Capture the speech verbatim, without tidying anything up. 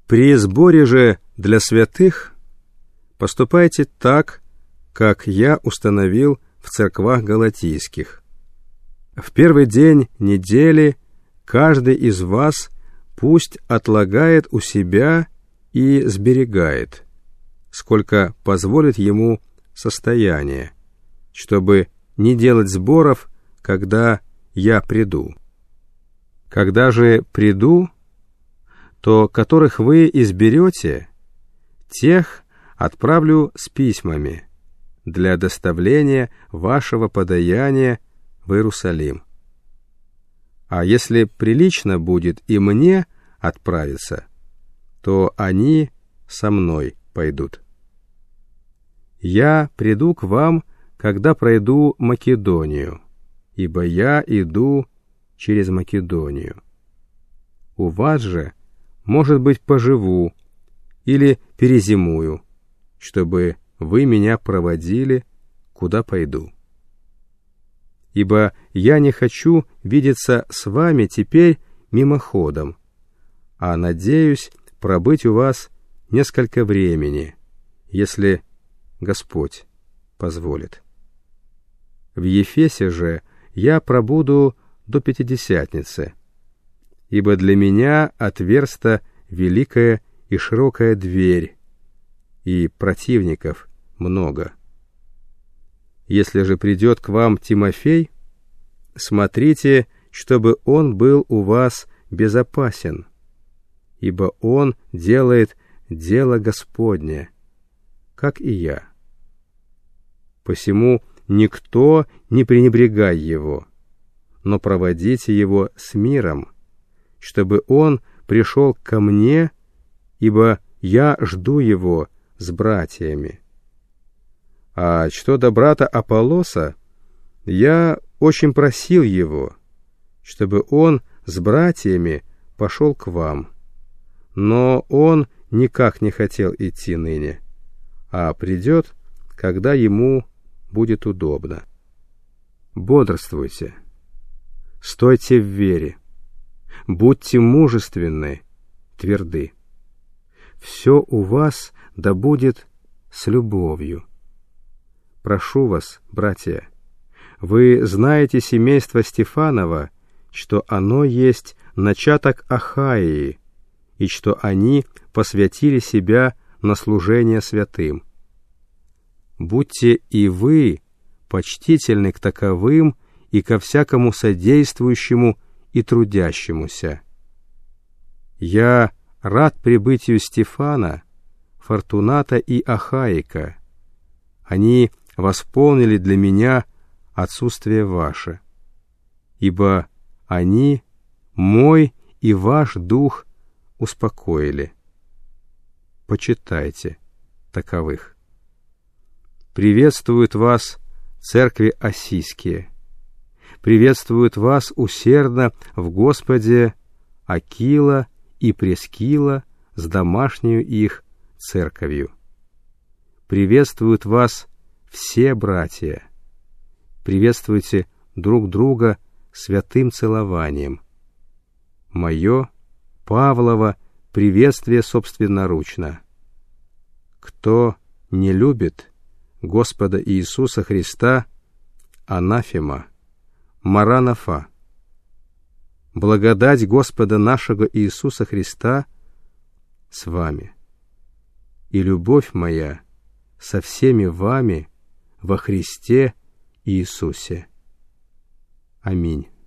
При сборе же для святых поступайте так, как я установил в церквах галатийских. В первый день недели каждый из вас пусть отлагает у себя и сберегает, сколько позволит ему состояние, чтобы не делать сборов, когда я приду. Когда же приду, то которых вы изберете, тех отправлю с письмами для доставления вашего подаяния в Иерусалим. А если прилично будет и мне отправиться, то они со мной пойдут. Я приду к вам, когда пройду Македонию, ибо я иду через Македонию. У вас же, может быть, поживу или перезимую, чтобы вы меня проводили, куда пойду. Ибо я не хочу видеться с вами теперь мимоходом, а надеюсь пробыть у вас несколько времени, если Господь позволит. В Ефесе же я пробуду до Пятидесятницы, ибо для меня отверста великая и широкая дверь, и противников много. Если же придет к вам Тимофей, смотрите, чтобы он был у вас безопасен, ибо он делает дело Господне, как и я. Посему никто не пренебрегай его, но проводите его с миром, чтобы он пришел ко мне, ибо я жду его с братьями. А что до брата Аполлоса, я очень просил его, чтобы он с братьями пошел к вам, но он никак не хотел идти ныне, а придет, когда ему будет удобно. Бодрствуйте, стойте в вере, будьте мужественны, тверды. Все у вас да будет с любовью. Прошу вас, братья, вы знаете семейство Стефанова, что оно есть начаток Ахаии, и что они посвятили себя на служение святым. Будьте и вы почтительны к таковым и ко всякому содействующему и трудящемуся. Я рад прибытию Стефана, Фортуната и Ахаика. Они восполнили для меня отсутствие ваше, ибо они мой и ваш дух успокоили. Почитайте таковых. Приветствуют вас церкви Осийские. Приветствуют вас усердно в Господе Акила и Прескила с домашнею их церковью. Приветствуют вас все братья. Приветствуйте друг друга святым целованием. Мое, Павлово, приветствие собственноручно. Кто не любит Господа Иисуса Христа, анафема, маранафа. Благодать Господа нашего Иисуса Христа с вами, и любовь моя со всеми вами во Христе Иисусе. Аминь.